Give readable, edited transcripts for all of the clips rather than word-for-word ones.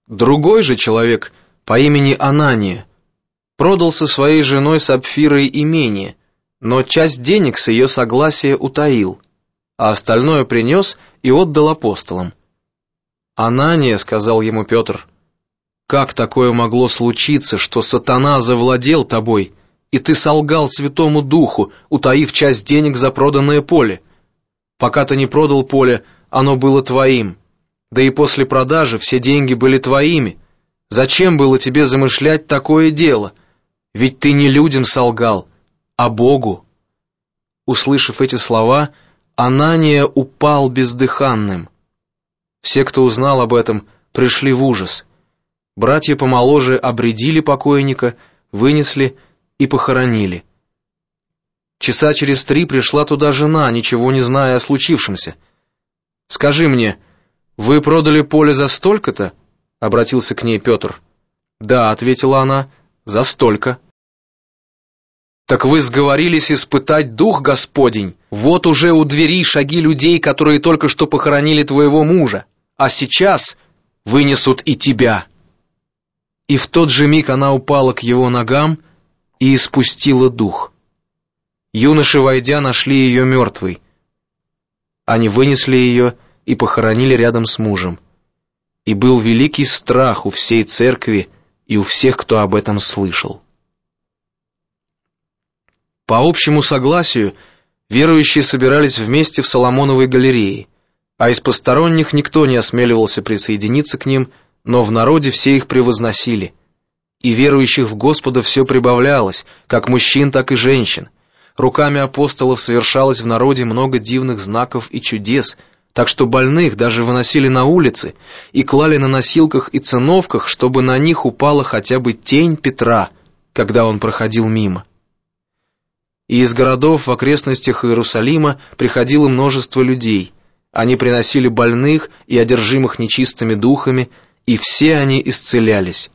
Другой же человек по имени Анания продал со своей женой Сапфирой имение, но часть денег с ее согласия утаил, а остальное принес и отдал апостолам. «Анания, — сказал ему Петр, — как такое могло случиться, что сатана завладел тобой, и ты солгал Святому Духу, утаив часть денег за проданное поле? Пока ты не продал поле, оно было твоим, да и после продажи все деньги были твоими. Зачем было тебе замышлять такое дело? Ведь ты не людям солгал, а Богу». Услышав эти слова, Анания упал бездыханным. Все, кто узнал об этом, пришли в ужас. Братья помоложе обредили покойника, вынесли и похоронили. Часа через 3 пришла туда жена, ничего не зная о случившемся. «Скажи мне, вы продали поле за столько-то?» — обратился к ней Петр. «Да», — ответила она, — «за столько». «Так вы сговорились испытать Дух Господень? Вот уже у дверей шаги людей, которые только что похоронили твоего мужа, а сейчас вынесут и тебя». И в тот же миг она упала к его ногам и испустила дух. Юноши, войдя, нашли ее мертвой. Они вынесли ее и похоронили рядом с мужем. И был великий страх у всей церкви и у всех, кто об этом слышал. По общему согласию, верующие собирались вместе в Соломоновой галерее, а из посторонних никто не осмеливался присоединиться к ним, но в народе все их превозносили. И верующих в Господа все прибавлялось, как мужчин, так и женщин. Руками апостолов совершалось в народе много дивных знаков и чудес, так что больных даже выносили на улицы и клали на носилках и циновках, чтобы на них упала хотя бы тень Петра, когда он проходил мимо. И из городов в окрестностях Иерусалима приходило множество людей. Они приносили больных и одержимых нечистыми духами, и все они исцелялись.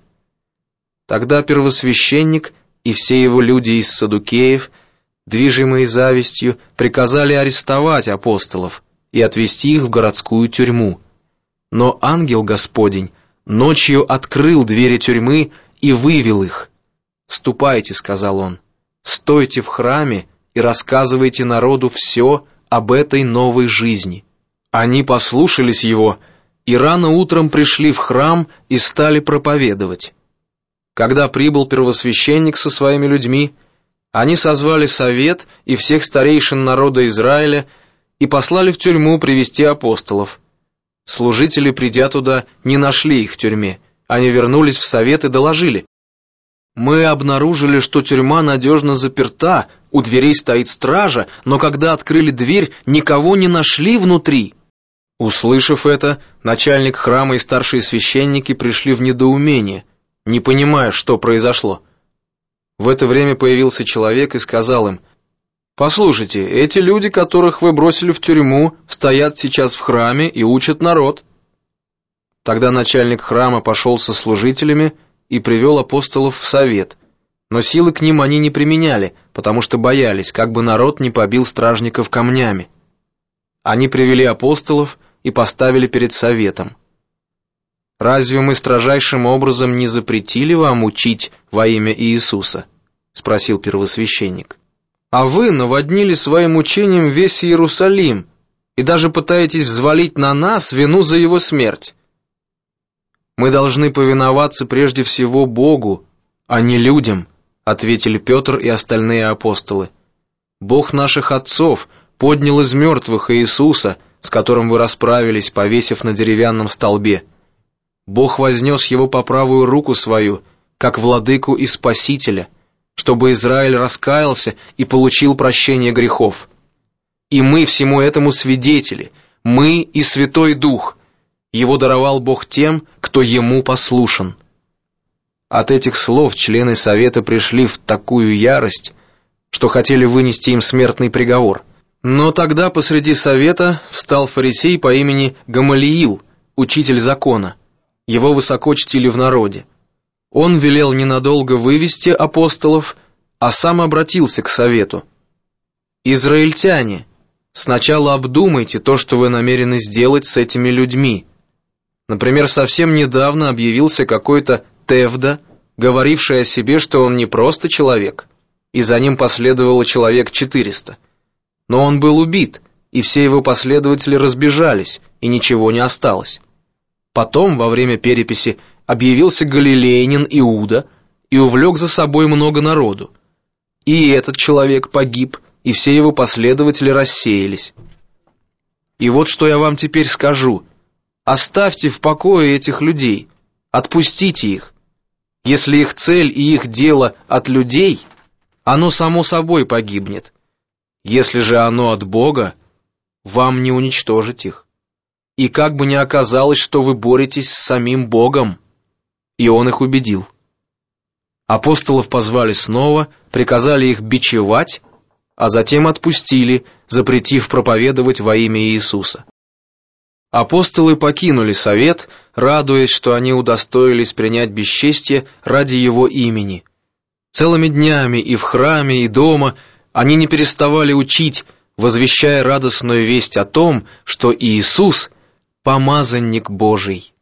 Тогда первосвященник и все его люди из саддукеев, движимые завистью, приказали арестовать апостолов и отвезти их в городскую тюрьму. Но ангел Господень ночью открыл двери тюрьмы и вывел их. «Ступайте, — сказал он, — стойте в храме и рассказывайте народу все об этой новой жизни». Они послушались его и рано утром пришли в храм и стали проповедовать. Когда прибыл первосвященник со своими людьми, они созвали совет и всех старейшин народа Израиля и послали в тюрьму привести апостолов. Служители, придя туда, не нашли их в тюрьме. Они вернулись в совет и доложили: «Мы обнаружили, что тюрьма надежно заперта, у дверей стоит стража, но когда открыли дверь, никого не нашли внутри». Услышав это, начальник храма и старшие священники пришли в недоумение, не понимая, что произошло. В это время появился человек и сказал им: «Послушайте, эти люди, которых вы бросили в тюрьму, стоят сейчас в храме и учат народ». Тогда начальник храма пошел со служителями и привел апостолов в совет, но силы к ним они не применяли, потому что боялись, как бы народ не побил стражников камнями. Они привели апостолов и поставили перед советом. «Разве мы строжайшим образом не запретили вам учить во имя Иисуса?» — спросил первосвященник. «А вы наводнили своим учением весь Иерусалим и даже пытаетесь взвалить на нас вину за его смерть». «Мы должны повиноваться прежде всего Богу, а не людям», — ответили Петр и остальные апостолы. «Бог наших отцов поднял из мертвых Иисуса, с которым вы расправились, повесив на деревянном столбе. Бог вознес его по правую руку свою, как владыку и спасителя, чтобы Израиль раскаялся и получил прощение грехов. И мы всему этому свидетели, мы и Святой Дух. Его даровал Бог тем, кто ему послушен». От этих слов члены совета пришли в такую ярость, что хотели вынести им смертный приговор. Но тогда посреди совета встал фарисей по имени Гамалиил, учитель закона. Его высоко чтили в народе. Он велел ненадолго вывести апостолов, а сам обратился к совету: «Израильтяне, сначала обдумайте то, что вы намерены сделать с этими людьми. Например, совсем недавно объявился какой-то Тевда, говоривший о себе, что он не просто человек, и за ним последовало человек 400. Но он был убит, и все его последователи разбежались, и ничего не осталось. Потом, во время переписи, объявился галилеянин Иуда и увлек за собой много народу. И этот человек погиб, и все его последователи рассеялись. И вот что я вам теперь скажу. Оставьте в покое этих людей, отпустите их. Если их цель и их дело от людей, оно само собой погибнет. Если же оно от Бога, вам не уничтожить их. И как бы ни оказалось, что вы боретесь с самим Богом. И он их убедил. Апостолов позвали снова, приказали их бичевать, а затем отпустили, запретив проповедовать во имя Иисуса. Апостолы покинули совет, радуясь, что они удостоились принять бесчестье ради его имени. Целыми днями и в храме, и дома они не переставали учить, возвещая радостную весть о том, что Иисус – помазанник Божий.